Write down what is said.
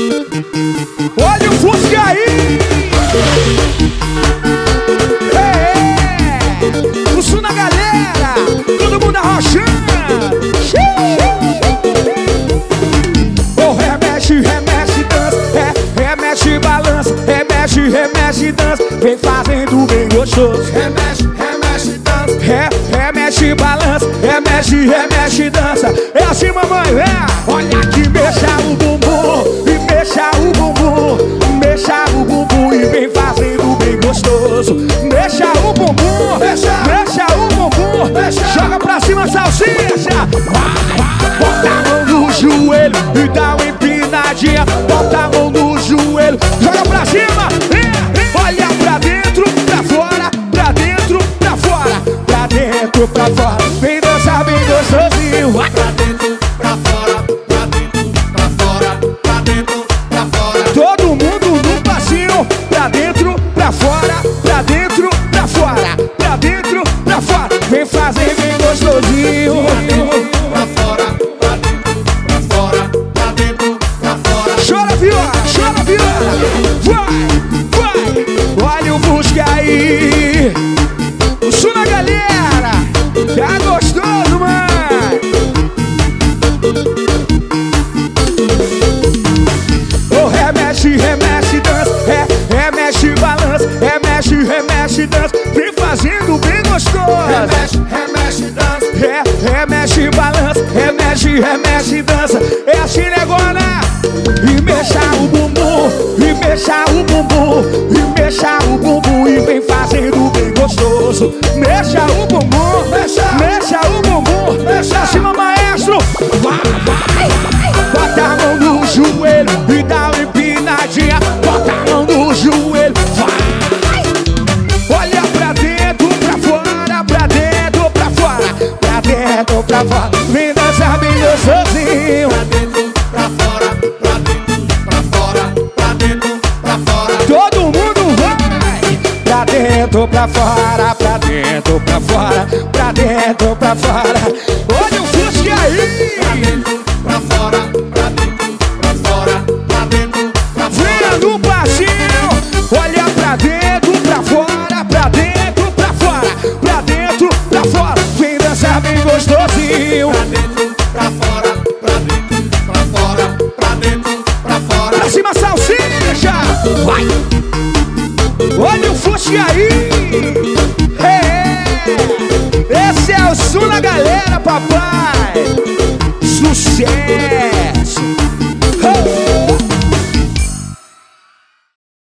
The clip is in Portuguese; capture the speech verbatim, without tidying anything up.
Olha o Fusca aí! É, o som na galera, todo mundo arrochando. Oh, remexe, remexe, dança, é, remexe, balança, remexe, remexe, dança, vem fazendo bem gostoso. Remexe, remexe, dança, é, remexe, balança, remexe, remexe, dança. É assim, mamãe, é. Olha que mexa o bumbum, e mexa o bumbum, mexa o bumbum e vem fazendo bem gostoso. Mexa o bumbum, mexa, mexa o bumbum, mexa. Joga pra cima, salsicha. Bota a mão no joelho e dá uma empinadinha. Bota a mão no joelho, joga pra cima. Olha pra dentro, pra fora, pra dentro, pra fora, pra dentro, pra fora. Vem dançar bem gostosinho. Pra dentro, pra fora, pra dentro, pra fora, pra dentro, pra fora. Todo mundo no passinho. Pra dentro, pra fora, pra dentro, pra fora, pra dentro, pra fora. Vem fazer bem gostosinho. Pra dentro, pra fora, pra dentro, pra fora, pra dentro, pra fora. Chora viola, chora viola. Vai, vai. Olha o Fusca aí. O som na galera. Tá gostoso, mano. Oh, remexe, remexe, dança, é, remexe, balança, remexe, remexe, dança, vem fazendo bem gostoso. Remexe, remexe, dança, É, remexe, balança, remexe, remexe, dança. É assim, negona. E mexa o bumbum, e mexa o bumbum, e mexa o bumbum e vem fazendo bem gostoso. Mexa o bumbum, mexa, mexa o bumbum, mexa acima, maestro. Vai, vai, bota a mão no joelho e dá uma empinadinha. Bota a mão no joelho, vai. Olha pra dentro, pra fora, pra dentro, pra fora, pra dentro, pra fora. Vem dançar bem gostosinho. pra dentro, pra fora, pra dentro, pra fora, pra dentro, pra fora. Todo mundo vai. Pra dentro, pra fora, pra dentro, pra fora, pra dentro, pra fora. Olha o Fusca aí. Pra dentro, pra fora, pra dentro, pra fora, pra dentro, pra Venha fora. no passinho. Olha pra dentro, pra fora, pra dentro, pra fora, pra dentro, pra fora. Vem dançar bem gostosinho. Pra dentro, pra fora, pra dentro, pra fora, pra dentro, pra fora. Pra cima, salsicha. Vai. Olha o Fusca aí. É, esse é o som da galera, papai.